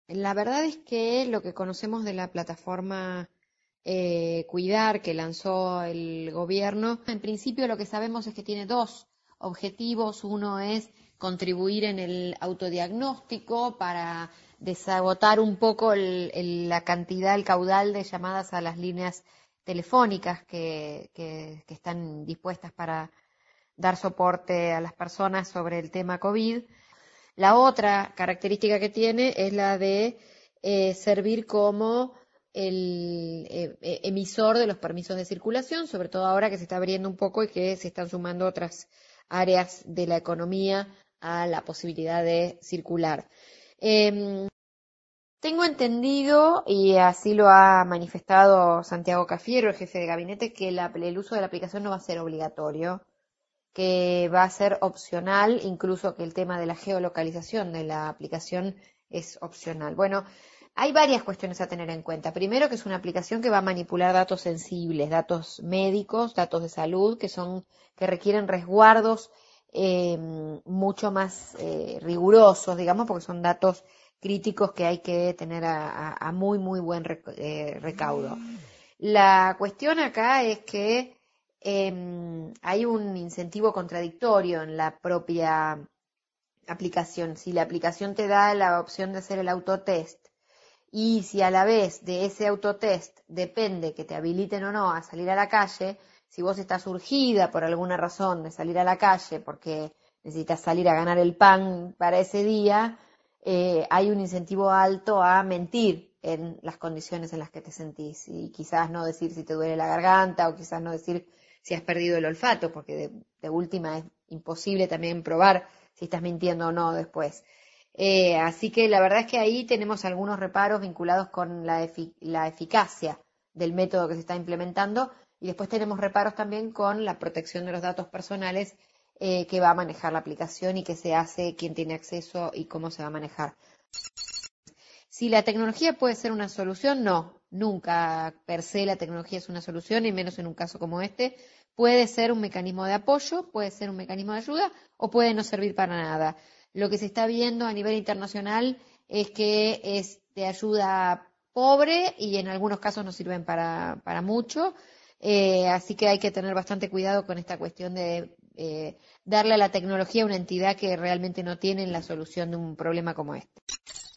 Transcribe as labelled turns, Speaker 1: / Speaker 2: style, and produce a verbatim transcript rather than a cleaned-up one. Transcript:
Speaker 1: La verdad es que lo que conocemos de la plataforma eh, Cuidar que lanzó el gobierno, en principio lo que sabemos es que tiene dos objetivos. Uno es contribuir en el autodiagnóstico para desagotar un poco el- el- la cantidad, el caudal de llamadas a las líneas telefónicas que, que- que están dispuestas para dar soporte a las personas sobre el tema COVID. La otra característica que tiene es la de eh, servir como el eh, eh, emisor de los permisos de circulación, sobre todo ahora que se está abriendo un poco y que se están sumando otras áreas de la economía a la posibilidad de circular. Em, Tengo entendido, y así lo ha manifestado Santiago Cafiero, el jefe de gabinete, que la- el uso de la aplicación no va a ser obligatorio, que va a ser opcional, incluso que el tema de la geolocalización de la aplicación es opcional. Bueno, hay varias cuestiones a tener en cuenta. Primero, que es una aplicación que va a manipular datos sensibles, datos médicos, datos de salud, que son, que requieren resguardos eh, mucho más eh, rigurosos, digamos, porque son datos críticos que hay que tener a, a- a muy, muy buen rec- eh, recaudo. La cuestión acá es que em, hay un incentivo contradictorio en la propia aplicación. Si la aplicación te da la opción de hacer el autotest y si a la vez de ese autotest depende que te habiliten o no a salir a la calle, si vos estás urgida por alguna razón de salir a la calle porque necesitas salir a ganar el pan para ese día, eh, hay un incentivo alto a mentir en las condiciones en las que te sentís y quizás no decir si te duele la garganta o quizás no decir si has perdido el olfato, porque de, de última es imposible también probar si estás mintiendo o no después. Eh, así que la verdad es que ahí tenemos algunos reparos vinculados con la, efi- la eficacia del método que se está implementando y después tenemos reparos también con la protección de los datos personales eh, que va a manejar la aplicación y qué se hace, quién tiene acceso y cómo se va a manejar. Si la tecnología puede ser una solución, no, nunca per se la tecnología es una solución y menos en un caso como este. Puede ser un mecanismo de apoyo, puede ser un mecanismo de ayuda o puede no servir para nada. Lo que se está viendo a nivel internacional es que es de ayuda pobre y en algunos casos no sirven para, para mucho. Eh, así que hay que tener bastante cuidado con esta cuestión de eh, darle a la tecnología una entidad que realmente no tiene la solución de un problema como este.